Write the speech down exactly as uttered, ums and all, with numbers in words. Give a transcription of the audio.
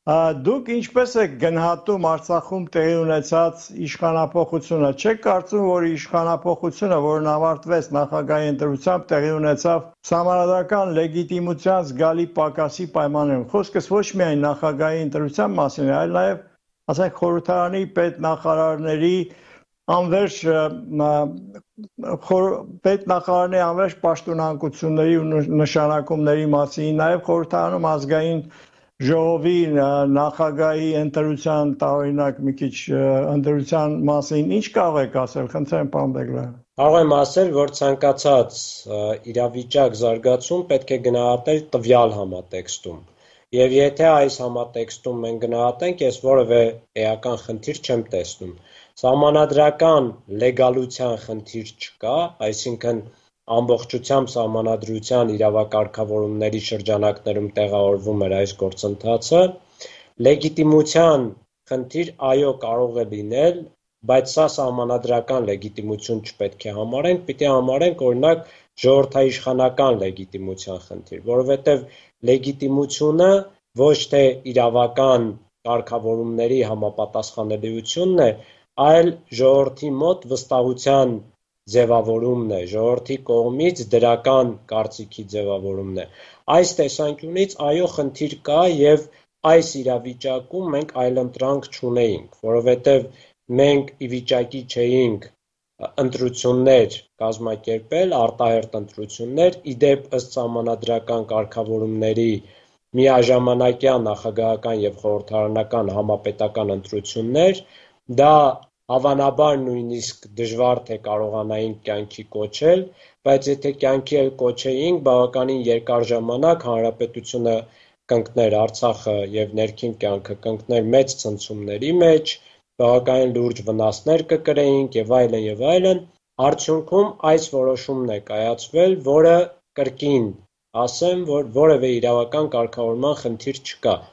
Դուք ինչպես եք գնահատում Արցախում տեղի ունեցած իշխանափոխությունը, չեք կարծում, որ իշխանափոխությունը, որն ավարտվեց նախագահի ընտրությամբ, տեղի ունեցավ սահմանադրական լեգիտիմության զգալի պակասի պայմաններում։ Խոսքս ոչ միայն նախագահի ընտրության մասին է, այլ նաև, ասենք, խորհրդարանի պետնախարարների անվերջ պետնախարարների անվերջ պաշտոնանկությունների ու նշանակումների մասին, նաև խորհրդարանում ազգային ժողովի նախագահի ընտրության տարօրինակ մի քիչ ընտրության մասին ինչ կարող եք ասել, խնդրեմ, պարոն Բեգլարյան։ Կարող եմ ասել, որ ցանկացած իրավիճակ զարգացում պետք է գնահատել տվյալ համատեքստում։ Եվ եթե այս համատեքստում մենք գնահատենք, ես որևէ էական խնդիր չեմ տեսնում։ Սահմանադրական լեգալության խնդիր չկա, այսինքն ամբողջությամբ սահմանադրության իրավակարգավորումների շրջանակներում տեղավորվում էր այս գործընթացը, լեգիտիմության խնդիր այո կարող է լինել, բայց սա սահմանադրական լեգիտիմություն չպետք է համարենք, պիտի համարենք օրինակ ժողովրդաիշխանական լեգիտիմության խնդիր, որովհետև լեգիտիմությունը ոչ թե իրավական կարգավորումների համապատասխանելիությունն է, այլ ժողովրդի մոտ վստահության ձևավորումն է, ժողովրդի կողմից դրական կարծիքի ձևավորումն է։ Այս տեսանկյունից այո խնդիր կա եւ այս իրավիճակում մենք այլընտրանք չունեինք, որովհետեւ մենք ի վիճակի չէինք ընտրություններ կազմակերպել, արտահերթ ընտրություններ, իդեպ ըստ սահմանադրական կարգավորումների միաժամանակյա նախագահական եւ խորհրդարանական համապետական ընտրություններ, դա հավանաբար նույնիսկ դժվար թե կարողանայինք կյանքի կոչել, բայց եթե կյանքի էլ կոչեինք, բավականին երկար ժամանակ հանրապետությունը կընկներ Արցախը եւ ներքին կյանքը կընկներ մեծ ցնցումների մեջ, բավականին լուրջ վնասներ կկրեինք եւ այլն եւ այլն, արդյունքում այս որոշումն է կայացվել, որը կրկին ասեմ, որ որևէ իրավական կարգավորման խնդիր չկա։